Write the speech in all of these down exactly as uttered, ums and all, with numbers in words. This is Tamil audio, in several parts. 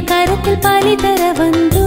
கரத்தில் பலி தர வந்தோ.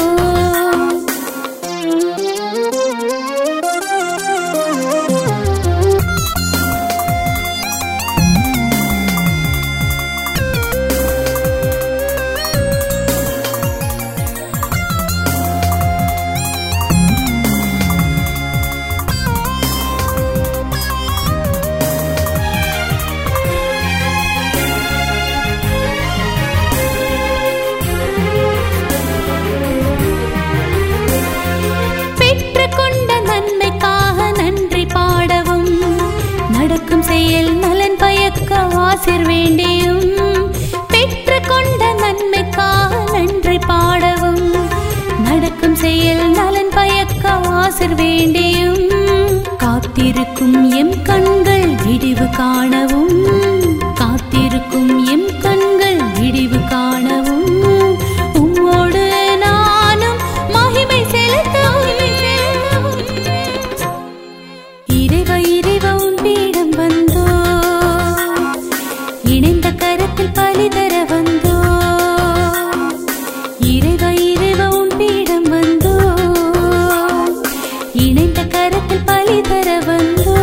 ஆசிர் வேண்டியும் பெற்று கொண்ட நன்மைக்காக நன்றி பாடவும் நடக்கும் செயல் நலன் பயக்க ஆசிர் வேண்டியும் காத்திருக்கும் எம் கண்கள் விடிவு காணவும் காத்திருக்கும் எம் கண்கள் விடிவு காணவும் உம்மோடு நானும் மகிமை செலுத்தவும் இறைவா இறைவா உன் பீடம் வந்தோ இணைந்த கரத்தில் பலி தர வந்தோ. இறைவா இறைவா உன் பீடம் வந்தோ இணைந்த கரத்தில் பலி தர வந்தோ.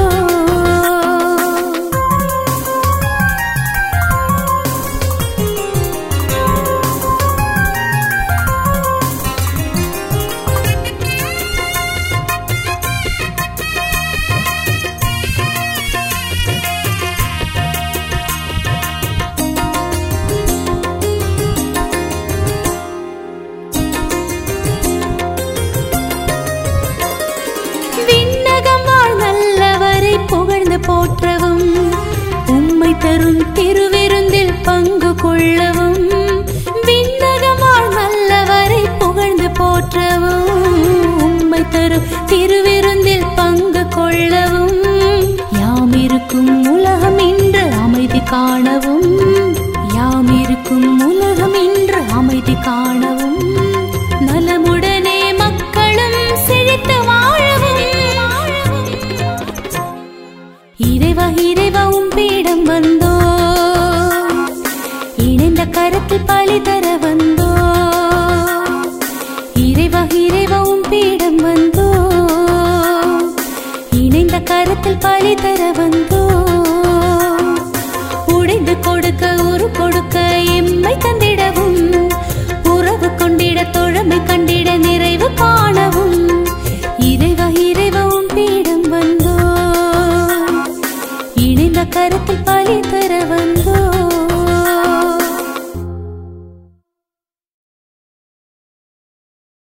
புகழ்ந்து போற்றவும் உம்மை தரும் திருவிருந்தில் பங்கு கொள்ளவும் விண்ணகமாள் நல்லவரை புகழ்ந்து போற்றவும் உம்மை தரும் திருவிருந்தில் பங்கு கொள்ளவும் யாம் இருக்கும் உலகம் இன்று அமைதி காணவும் யாம் இருக்கும் உலகம் இன்று அமைதி காணவும் நலமுடனே மக்களும் செழித்து வாழவும் இறைவா இறைவா உன் பீடம் வந்தோ இணைந்த கரத்தில் பலி தர வந்தோ. இறைவா இறைவா உன் பீடம் வந்தோ இணைந்த கரத்தில் பலி தர வந்தோ.